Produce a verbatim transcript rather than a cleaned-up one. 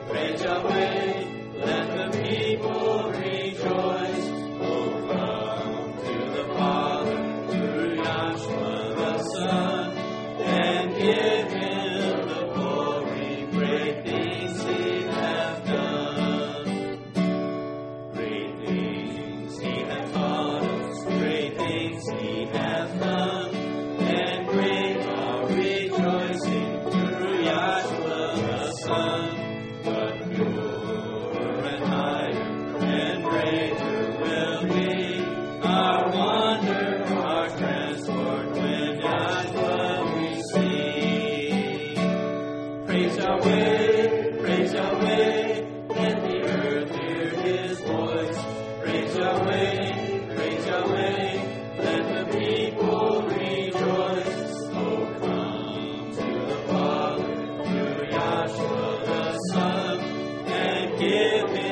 praise Yahweh, let the people rejoice. Oh, come to the Father through Yahshua the Son, and give him the glory. Great things he hath done. Great things he hath taught us. Great things he hath done. And great our rejoicing through Yahshua the Son. But purer and higher and greater will be our wonder, our transport when Yahshua we see. Praise Yahweh, praise Yahweh, let the earth hear his voice. Praise Yahweh, praise Yahweh, let the people rejoice. Oh, come to the Father through Yahshua the Son, and give him